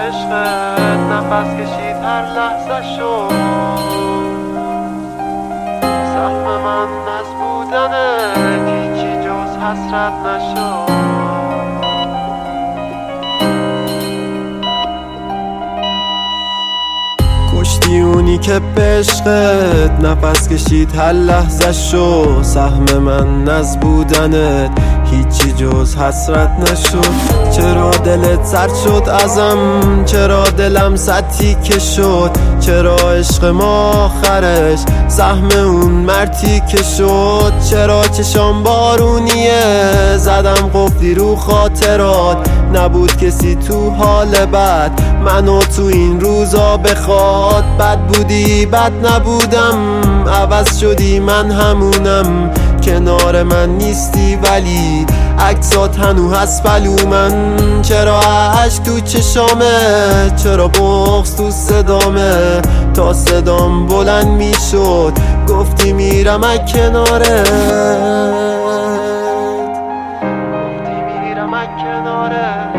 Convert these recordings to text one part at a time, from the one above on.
عشقت نفس کشید هر لحظه شد سهم من از بودنت هیچی جز حسرت نشد کشتی اونی که به عشقت نفس کشید هر لحظه شد سهم من از بودنت هیچی جز حسرت نشد چرا دلت سرد شد ازم چرا دلم سطحی که شد چرا عشق ما آخرش سهم اون مرتی که شد چرا چشام بارونیه زدم قفلی رو خاطرات نبود کسی تو حال بد منو تو این روزا بخواد بد بودی بد نبودم عوض شدی من همونم کنار من نیستی ولی عکسات هنو هست من چرا عشق تو چشامه چرا بغض تو صدامه تا صدام بلند میشد گفتی میرم از کنارت گفتی میرم از کنارت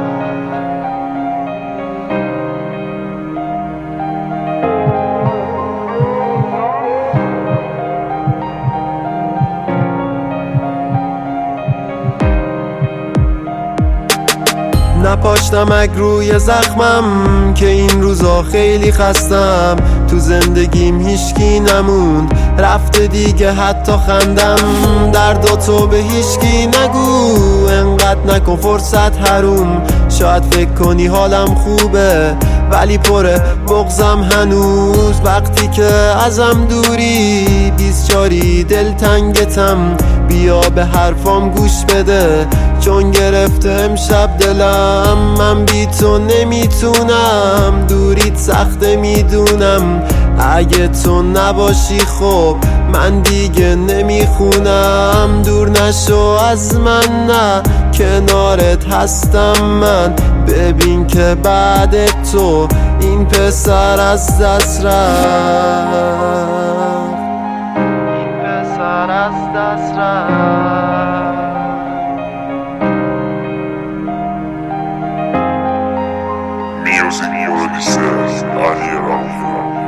نپاشتم اگ روی زخمم که این روزا خیلی خستم تو زندگیم هیچکی نموند رفته دیگه حتی خندم درداتو به هیچکی نگو انقدر نکن فرصت حروم شاید فکر کنی حالم خوبه ولی پره بغضم هنوز وقتی که ازم دوری بیسچاری دلتنگتم بیا به حرفام گوش بده چون گرفته امشب دلم من بی تو نمیتونم دوریت سخته میدونم اگه تو نباشی خب من دیگه نمیخونم دور نشو از من نه کنارت هستم من ببین که بعد تو این پسر از دست رفت این پسر از دست رفت Music producer Ali Rauf